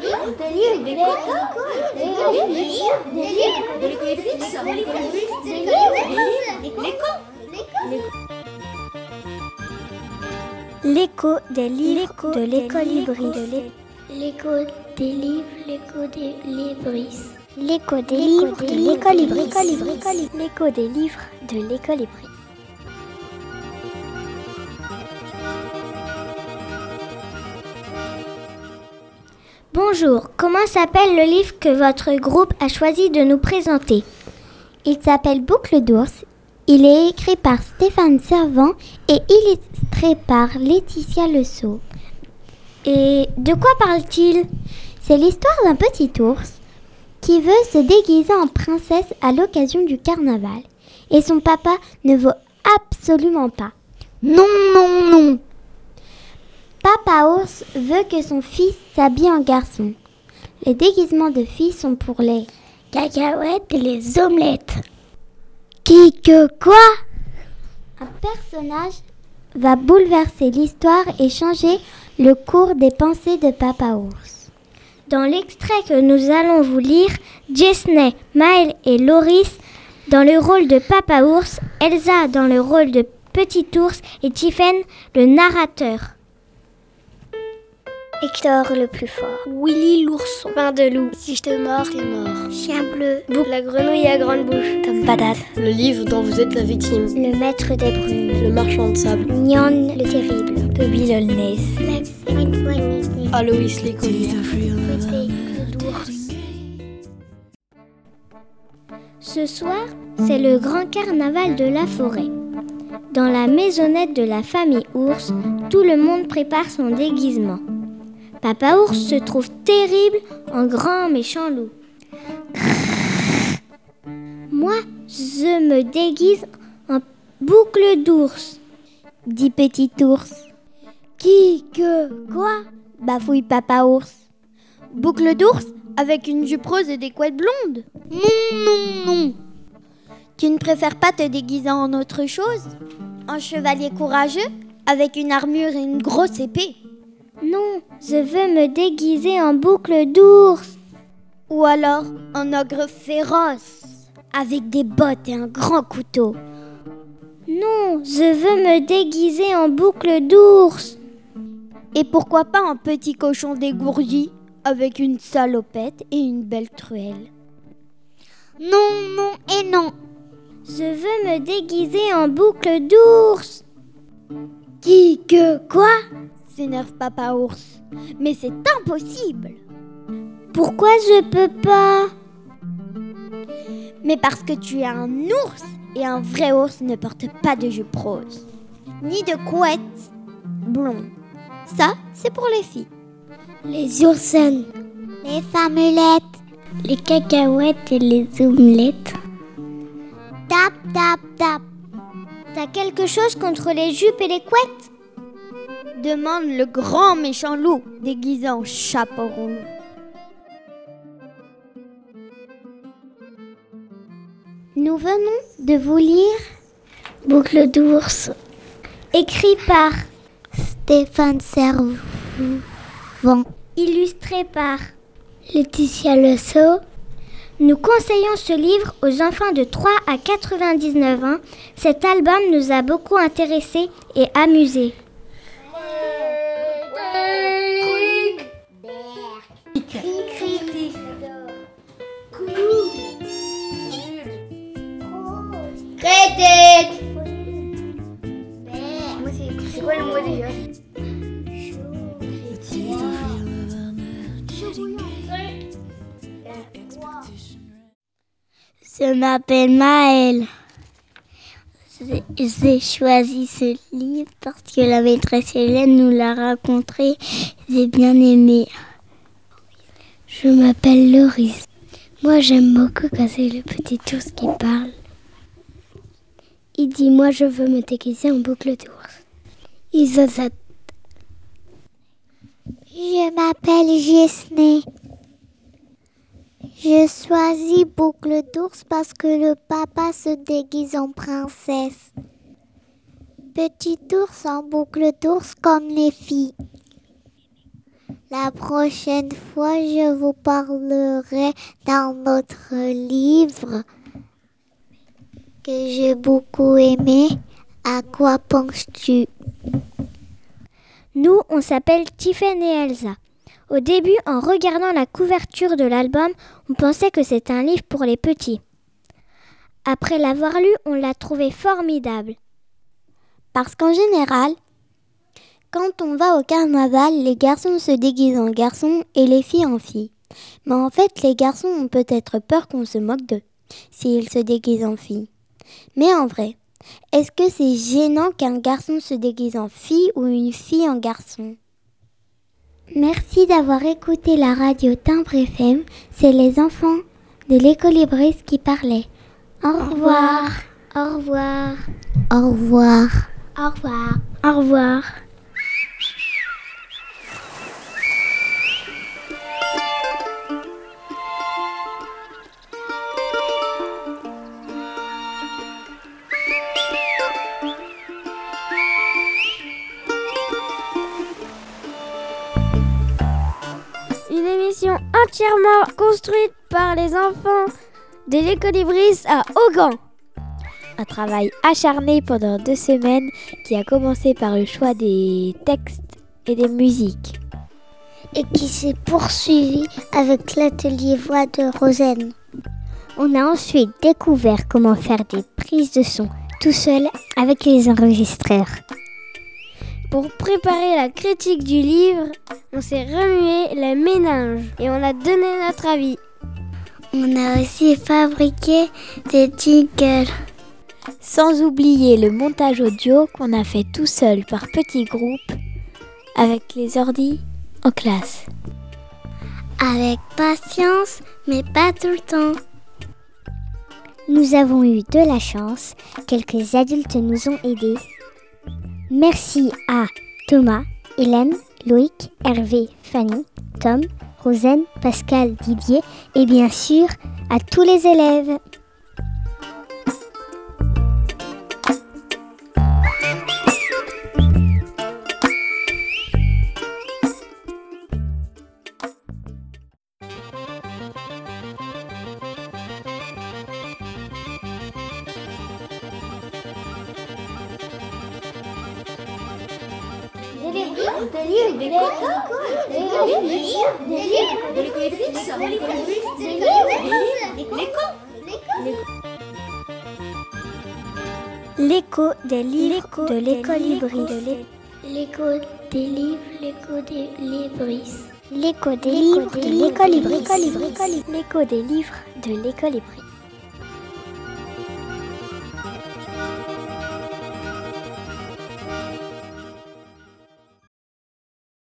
L'écho des livres de l'école Libris. L'écho des livres, l'écho des Libris. L'écho des livres de l'école Libris. L'écho des livres de l'école Libris. Bonjour, comment s'appelle le livre que votre groupe a choisi de nous présenter? Il s'appelle Boucle d'ours. Il est écrit par Stéphane Servant et illustré par Laetitia Le Sceau. Et de quoi parle-t-il? C'est l'histoire d'un petit ours qui veut se déguiser en princesse à l'occasion du carnaval. Et son papa ne veut absolument pas. Non, non, non! Papa ours veut que son fils s'habille en garçon. Les déguisements de filles sont pour les cacahuètes et les omelettes. Quoi? Un personnage va bouleverser l'histoire et changer le cours des pensées de Papa ours. Dans l'extrait que nous allons vous lire, Disney, Maël et Loris dans le rôle de Papa ours, Elsa dans le rôle de Petit ours et Tiffen le narrateur. Hector le plus fort. Willy l'ourson. Pain de loup. Si je te mords, t'es mort. Chien bleu. Bouc la grenouille à grande bouche. Tom Patate. Le livre dont vous êtes la victime. Le maître des brumes. Le marchand de sable. Nyan le terrible. Bobby l'Aulness. Aloïs l'écolier. Ce soir, c'est le grand carnaval de la forêt. Dans la maisonnette de la famille ours, tout le monde prépare son déguisement. Papa ours se trouve terrible en grand méchant loup. Moi, je me déguise en boucle d'ours, dit Petit ours. Quoi? Bafouille Papa ours. Boucle d'ours avec une jupe rose et des couettes blondes. Non. Tu ne préfères pas te déguiser en autre chose? En chevalier courageux avec une armure et une grosse épée? Non, je veux me déguiser en boucle d'ours. Ou alors en ogre féroce, avec des bottes et un grand couteau? Non, je veux me déguiser en boucle d'ours. Et pourquoi pas en petit cochon dégourdi, avec une salopette et une belle truelle? Non et non. Je veux me déguiser en boucle d'ours. Quoi? S'énerve Papa ours. Mais c'est impossible. Pourquoi je peux pas? Mais parce que tu es un ours et un vrai ours ne porte pas de jupe rose, ni de couette blonde. Ça, c'est pour les filles. Les oursins. Les famelettes. Les cacahuètes et les omelettes. Tap. T'as quelque chose contre les jupes et les couettes? Demande le grand méchant loup déguisé en chapeau rond. Nous venons de vous lire Boucle d'ours. Écrit par Stéphane Servant. Illustré par Laetitia Le Sceau. Nous conseillons ce livre aux enfants de 3 à 99 ans. Cet album nous a beaucoup intéressés et amusés. Critique. C'est quoi le mot déjà? Je m'appelle Maëlle. J'ai choisi ce livre parce que la maîtresse Hélène nous l'a raconté. J'ai bien aimé. Je m'appelle Loris. Moi, j'aime beaucoup quand c'est le petit ours qui parle. Il dit, moi, je veux me déguiser en boucle d'ours. Isosat. Je m'appelle Disney. Je choisis boucle d'ours parce que le papa se déguise en princesse. Petit ours en boucle d'ours comme les filles. La prochaine fois, je vous parlerai d'un autre livre que j'ai beaucoup aimé. À quoi penses-tu? Nous, on s'appelle Tiffen et Elsa. Au début, en regardant la couverture de l'album, on pensait que c'était un livre pour les petits. Après l'avoir lu, on l'a trouvé formidable. Parce qu'en général, quand on va au carnaval, les garçons se déguisent en garçons et les filles en filles. Mais en fait, les garçons ont peut-être peur qu'on se moque d'eux s'ils se déguisent en filles. Mais en vrai, est-ce que c'est gênant qu'un garçon se déguise en fille ou une fille en garçon? Merci d'avoir écouté la radio Timbre FM. C'est les enfants de l'écolibris qui parlaient. Au revoir. Au revoir. Au revoir. Au revoir. Au revoir. Une émission entièrement construite par les enfants de l'écolibris à Augan. Un travail acharné pendant 2 semaines qui a commencé par le choix des textes et des musiques. Et qui s'est poursuivi avec l'atelier voix de Rosen. On a ensuite découvert comment faire des prises de son tout seul avec les enregistreurs. Pour préparer la critique du livre, on s'est remué les méninges et on a donné notre avis. On a aussi fabriqué des jingles. Sans oublier le montage audio qu'on a fait tout seul par petits groupes avec les ordis en classe. Avec patience, mais pas tout le temps. Nous avons eu de la chance, quelques adultes nous ont aidés. Merci à Thomas, Hélène, Loïc, Hervé, Fanny, Tom, Rosen, Pascal, Didier et bien sûr à tous les élèves. L'écho des livres de l'écolibris. L'écho des livres, l'écho des libris. L'écho des livres de l'écolibris. L'écho des livres de l'écolibris.